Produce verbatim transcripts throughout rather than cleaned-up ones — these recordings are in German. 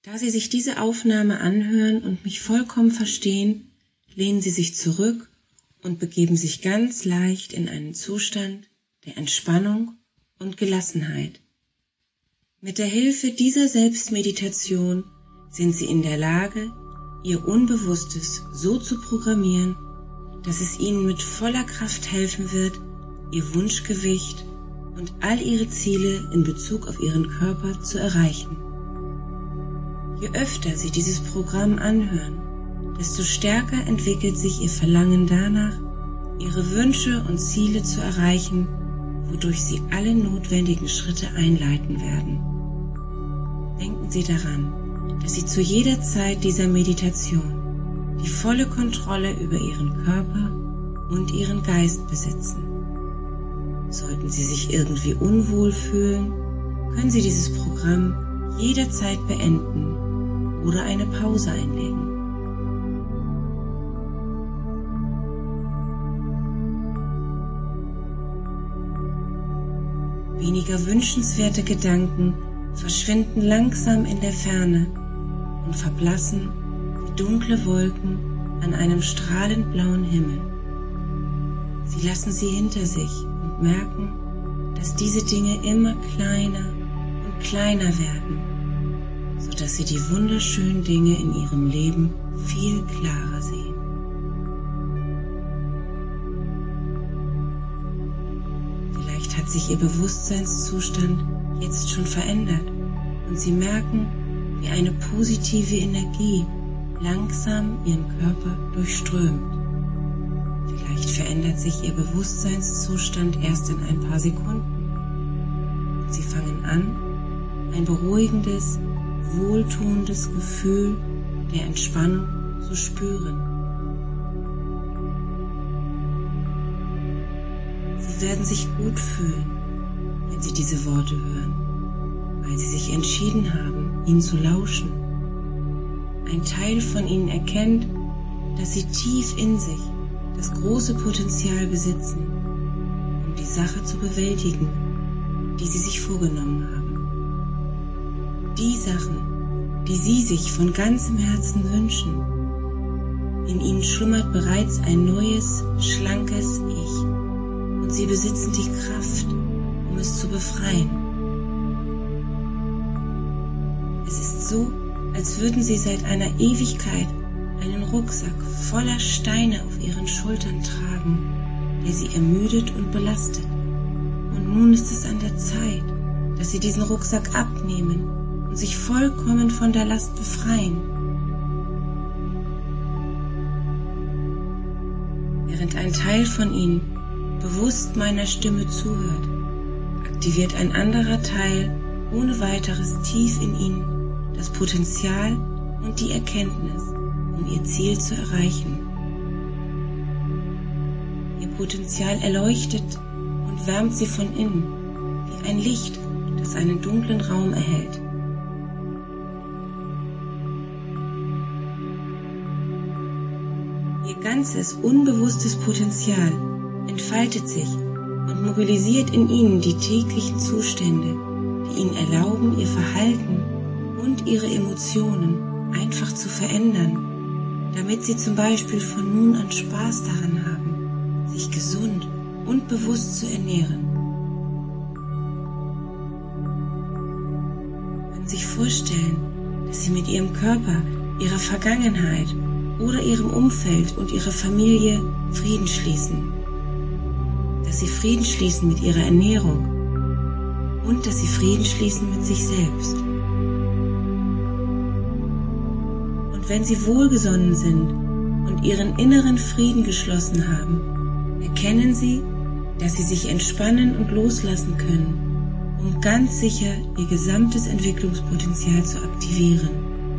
Da Sie sich diese Aufnahme anhören und mich vollkommen verstehen, lehnen Sie sich zurück und begeben sich ganz leicht in einen Zustand der Entspannung und Gelassenheit. Mit der Hilfe dieser Selbstmeditation sind Sie in der Lage, Ihr Unbewusstes so zu programmieren, dass es Ihnen mit voller Kraft helfen wird, Ihr Wunschgewicht und all Ihre Ziele in Bezug auf Ihren Körper zu erreichen. Je öfter Sie dieses Programm anhören, desto stärker entwickelt sich Ihr Verlangen danach, Ihre Wünsche und Ziele zu erreichen, wodurch Sie alle notwendigen Schritte einleiten werden. Denken Sie daran, dass Sie zu jeder Zeit dieser Meditation die volle Kontrolle über Ihren Körper und Ihren Geist besitzen. Sollten Sie sich irgendwie unwohl fühlen, können Sie dieses Programm jederzeit beenden oder eine Pause einlegen. Weniger wünschenswerte Gedanken verschwinden langsam in der Ferne und verblassen wie dunkle Wolken an einem strahlend blauen Himmel. Sie lassen sie hinter sich und merken, dass diese Dinge immer kleiner und kleiner werden, sodass Sie die wunderschönen Dinge in Ihrem Leben viel klarer sehen. Vielleicht hat sich Ihr Bewusstseinszustand jetzt schon verändert und Sie merken, wie eine positive Energie langsam Ihren Körper durchströmt. Vielleicht verändert sich Ihr Bewusstseinszustand erst in ein paar Sekunden und Sie fangen an, ein beruhigendes, wohltuendes Gefühl der Entspannung zu spüren. Sie werden sich gut fühlen, wenn Sie diese Worte hören, weil Sie sich entschieden haben, ihnen zu lauschen. Ein Teil von Ihnen erkennt, dass Sie tief in sich das große Potenzial besitzen, um die Sache zu bewältigen, die Sie sich vorgenommen haben. Die Sachen, die Sie sich von ganzem Herzen wünschen. In Ihnen schlummert bereits ein neues, schlankes Ich und Sie besitzen die Kraft, um es zu befreien. Es ist so, als würden Sie seit einer Ewigkeit einen Rucksack voller Steine auf Ihren Schultern tragen, der Sie ermüdet und belastet. Und nun ist es an der Zeit, dass Sie diesen Rucksack abnehmen und sich vollkommen von der Last befreien. Während ein Teil von Ihnen bewusst meiner Stimme zuhört, aktiviert ein anderer Teil ohne weiteres tief in Ihnen das Potenzial und die Erkenntnis, um Ihr Ziel zu erreichen. Ihr Potenzial erleuchtet und wärmt Sie von innen, wie ein Licht, das einen dunklen Raum erhellt. Ihr ganzes unbewusstes Potenzial entfaltet sich und mobilisiert in Ihnen die täglichen Zustände, die Ihnen erlauben, Ihr Verhalten und Ihre Emotionen einfach zu verändern, damit Sie zum Beispiel von nun an Spaß daran haben, sich gesund und bewusst zu ernähren. Sie können sich vorstellen, dass Sie mit Ihrem Körper, Ihrer Vergangenheit oder Ihrem Umfeld und Ihrer Familie Frieden schließen. Dass Sie Frieden schließen mit Ihrer Ernährung und dass Sie Frieden schließen mit sich selbst. Und wenn Sie wohlgesonnen sind und Ihren inneren Frieden geschlossen haben, erkennen Sie, dass Sie sich entspannen und loslassen können, um ganz sicher Ihr gesamtes Entwicklungspotenzial zu aktivieren.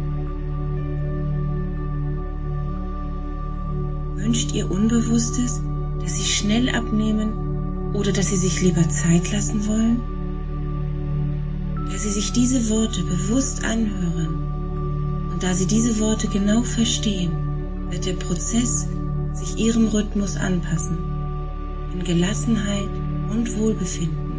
Wünscht Ihr Unbewusstes, dass Sie schnell abnehmen oder dass Sie sich lieber Zeit lassen wollen? Da Sie sich diese Worte bewusst anhören und da Sie diese Worte genau verstehen, wird der Prozess sich Ihrem Rhythmus anpassen, in Gelassenheit und Wohlbefinden.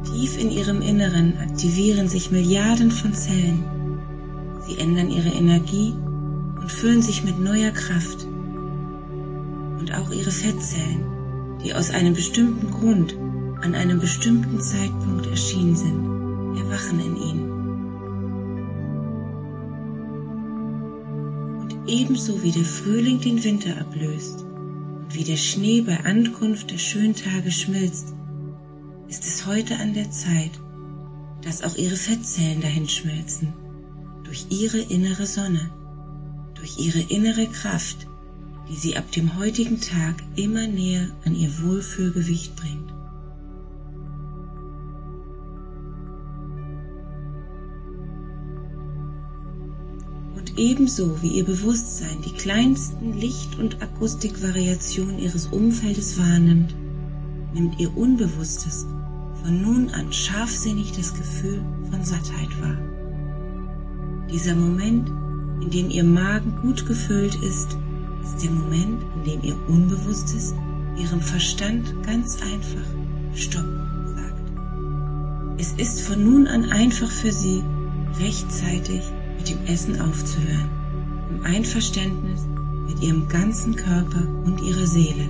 Tief in ihrem Inneren aktivieren sich Milliarden von Zellen. Sie ändern ihre Energie und füllen sich mit neuer Kraft. Und auch ihre Fettzellen, die aus einem bestimmten Grund an einem bestimmten Zeitpunkt erschienen sind, erwachen in ihnen. Und ebenso wie der Frühling den Winter ablöst und wie der Schnee bei Ankunft der schönen Tage schmilzt, ist es heute an der Zeit, dass auch ihre Fettzellen dahin schmelzen, durch ihre innere Sonne, durch ihre innere Kraft, die sie ab dem heutigen Tag immer näher an ihr Wohlfühlgewicht bringt. Und ebenso wie ihr Bewusstsein die kleinsten Licht- und Akustikvariationen ihres Umfeldes wahrnimmt, nimmt ihr Unbewusstes von nun an scharfsinnig das Gefühl von Sattheit wahr. Dieser Moment, in dem ihr Magen gut gefüllt ist, ist der Moment, in dem ihr Unbewusstes ihrem Verstand ganz einfach Stopp sagt. Es ist von nun an einfach für sie, rechtzeitig mit dem Essen aufzuhören, im Einverständnis mit ihrem ganzen Körper und ihrer Seele.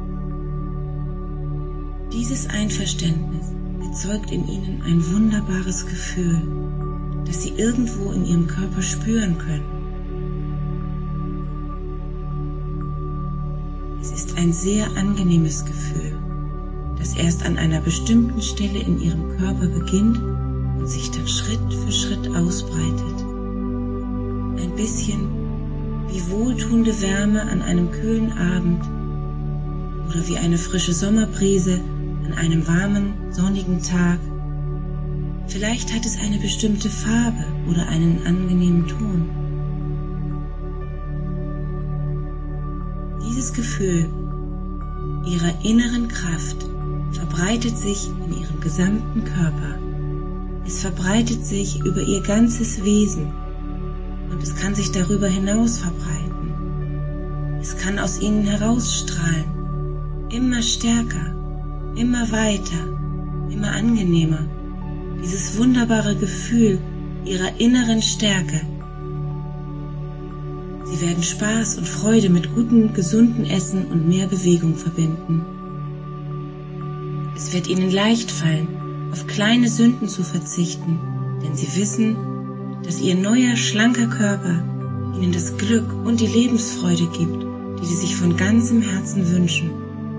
Dieses Einverständnis erzeugt in ihnen ein wunderbares Gefühl, das sie irgendwo in ihrem Körper spüren können. Es ist ein sehr angenehmes Gefühl, das erst an einer bestimmten Stelle in ihrem Körper beginnt und sich dann Schritt für Schritt ausbreitet. Ein bisschen wie wohltuende Wärme an einem kühlen Abend oder wie eine frische Sommerbrise an einem warmen, sonnigen Tag. Vielleicht hat es eine bestimmte Farbe oder einen angenehmen Ton. Dieses Gefühl ihrer inneren Kraft verbreitet sich in ihrem gesamten Körper. Es verbreitet sich über ihr ganzes Wesen und es kann sich darüber hinaus verbreiten. Es kann aus ihnen herausstrahlen, immer stärker, immer weiter, immer angenehmer. Dieses wunderbare Gefühl ihrer inneren Stärke. Sie werden Spaß und Freude mit gutem, gesunden Essen und mehr Bewegung verbinden. Es wird ihnen leicht fallen, auf kleine Sünden zu verzichten, denn sie wissen, dass ihr neuer, schlanker Körper ihnen das Glück und die Lebensfreude gibt, die sie sich von ganzem Herzen wünschen.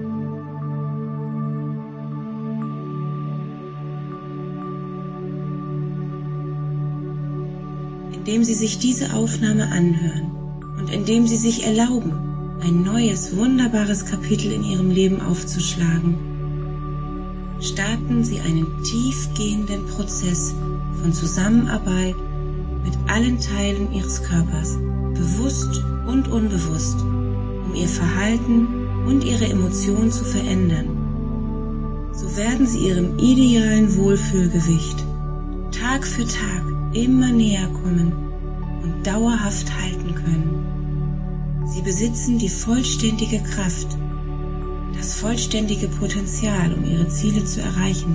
Indem sie sich diese Aufnahme anhören und indem sie sich erlauben, ein neues, wunderbares Kapitel in ihrem Leben aufzuschlagen, starten sie einen tiefgehenden Prozess von Zusammenarbeit mit allen Teilen ihres Körpers, bewusst und unbewusst, um ihr Verhalten und ihre Emotionen zu verändern. So werden sie ihrem idealen Wohlfühlgewicht Tag für Tag immer näher kommen und dauerhaft halten können. Sie besitzen die vollständige Kraft, das vollständige Potenzial, um ihre Ziele zu erreichen.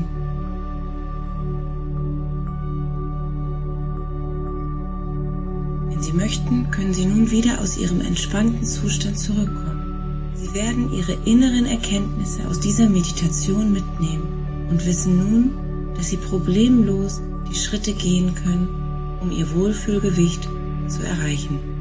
Wenn Sie möchten, können Sie nun wieder aus Ihrem entspannten Zustand zurückkommen. Sie werden Ihre inneren Erkenntnisse aus dieser Meditation mitnehmen und wissen nun, dass Sie problemlos die Schritte gehen können, um Ihr Wohlfühlgewicht zu erreichen.